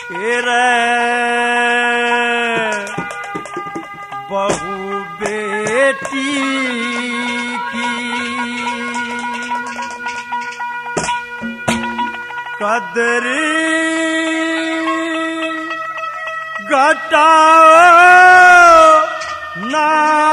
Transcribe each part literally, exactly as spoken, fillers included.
रे बहु बेटी की कदर घटाओ ना,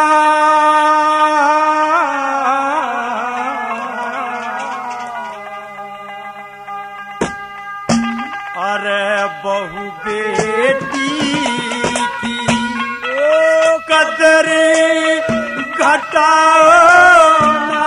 अरे बहु बेटी की ओ कदर घटाओ ना,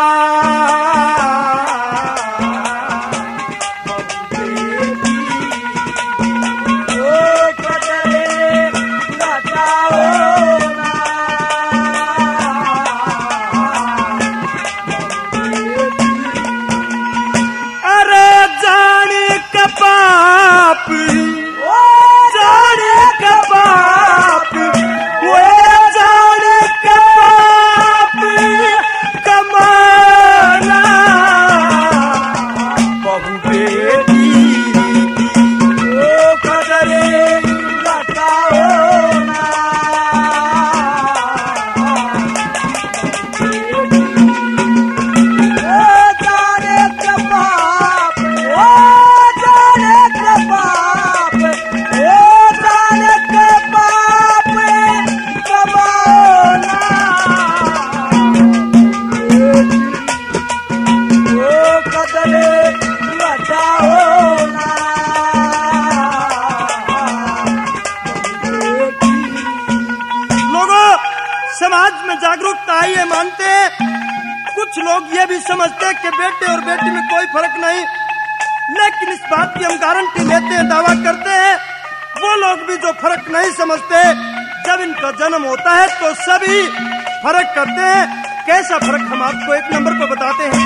समाज में जागरूकता आई है मानते हैं। कुछ लोग ये भी समझते हैं कि बेटे और बेटी में कोई फर्क नहीं, लेकिन इस बात की हम गारंटी लेते हैं, दावा करते हैं, वो लोग भी जो फर्क नहीं समझते, जब इनका जन्म होता है तो सभी फर्क करते हैं। कैसा फर्क हम आपको एक नंबर पर बताते हैं।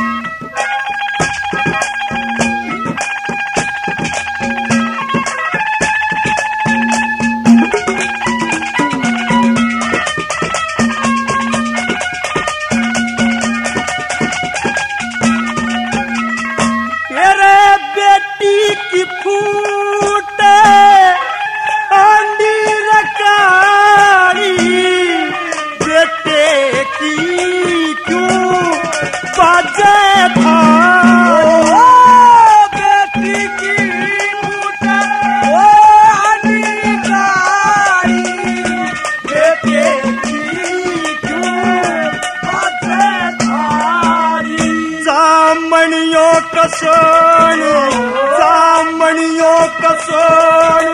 सामणियों कसोण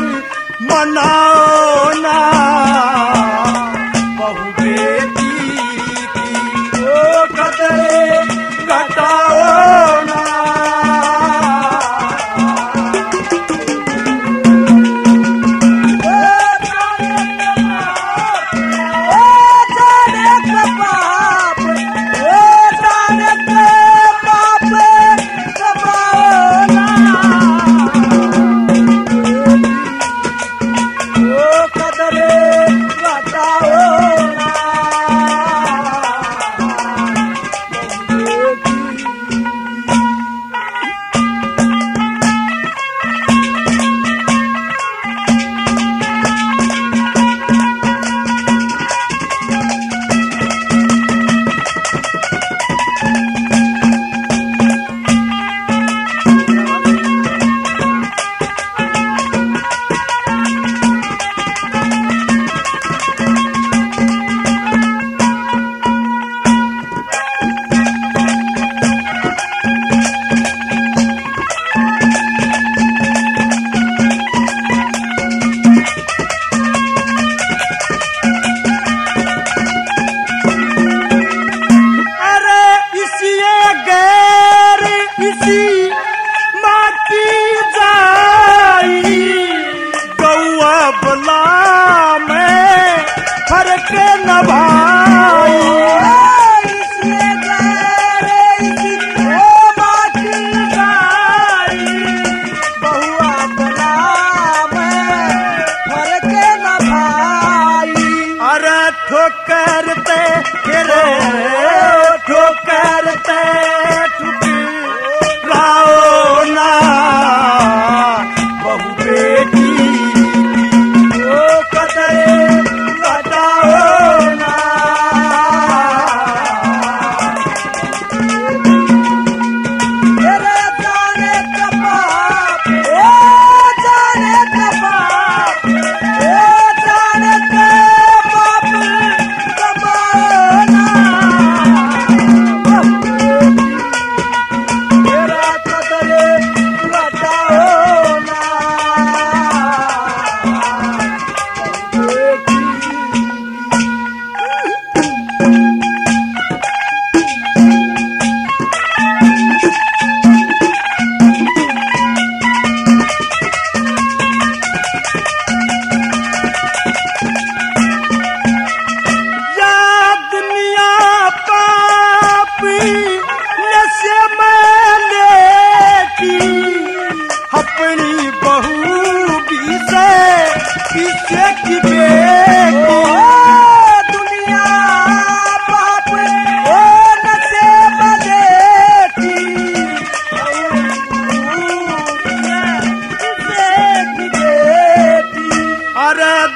मनाओ ना, बहु बेटी की ओ कदर घटाओ ना,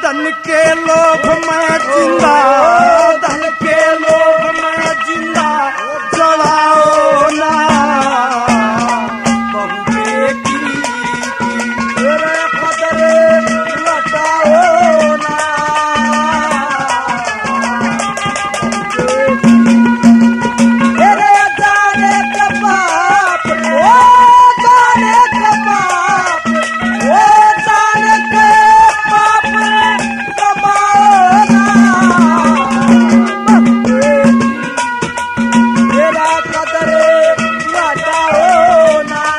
धन के लोभ में जिंदा धन के लोभ में जिंदा जलाओ ना बहु बेटी तेरे कदर लटाओ ना तेरे जाने का बाप ओ जाने का बाप ओ जाने के बाप कमाओ ना तेरा कदर लटाओ ना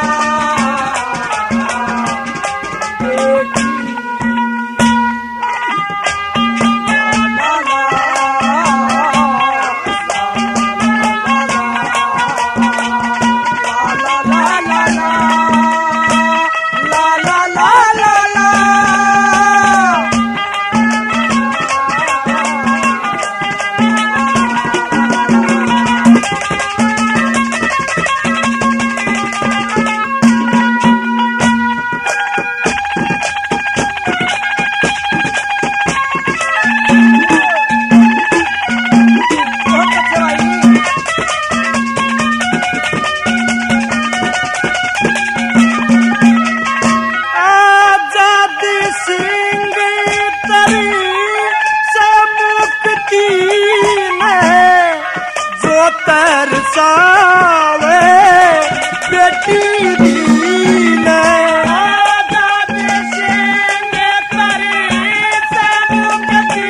तरसावे बेटी दीन आजाद सिंह करी समुक्ति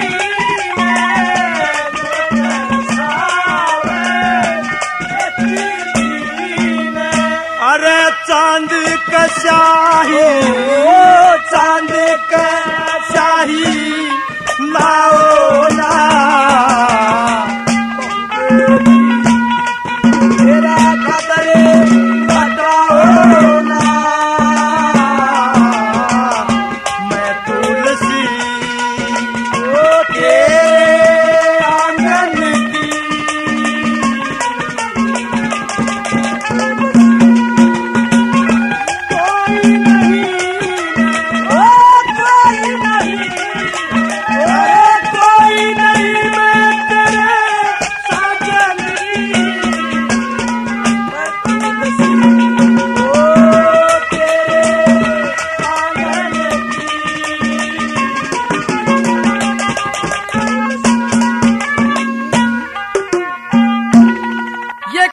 तरसावे बेटी दीन अरे चांद का शाही चांद का शाही ना